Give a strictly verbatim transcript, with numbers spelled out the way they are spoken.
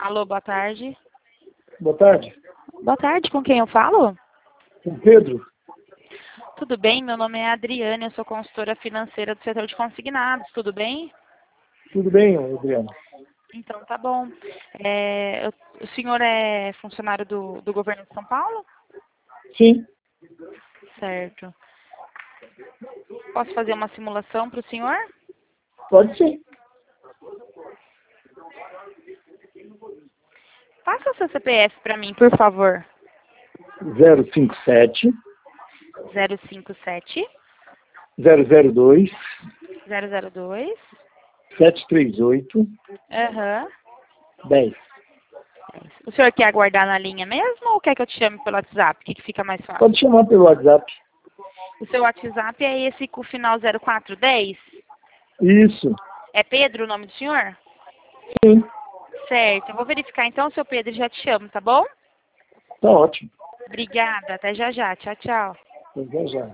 Alô, boa tarde. Boa tarde. Boa tarde, com quem eu falo? Com Pedro. Tudo bem? Meu nome é Adriane, eu sou consultora financeira do setor de consignados, tudo bem? Tudo bem, Adriano? Então, tá bom. É, eu- o senhor é funcionário do, do governo de São Paulo? Sim, Certo. Posso fazer uma simulação para o senhor? pode ser. Passa o seu C P F para mim, por favor. zero cinco sete, zero cinco sete, zero zero dois, zero zero dois, sete três oito, aham. dez. O senhor quer aguardar na linha mesmo ou quer que eu te chame pelo WhatsApp? O que, que fica mais fácil? Pode chamar pelo WhatsApp. O seu WhatsApp é esse com o final zero quatro dez? Isso. É Pedro o nome do senhor? Sim, Certo, eu vou verificar então, seu Pedro, e já te chamo, tá bom? tá ótimo. Obrigada, até já já. Tchau, tchau. Então, já já.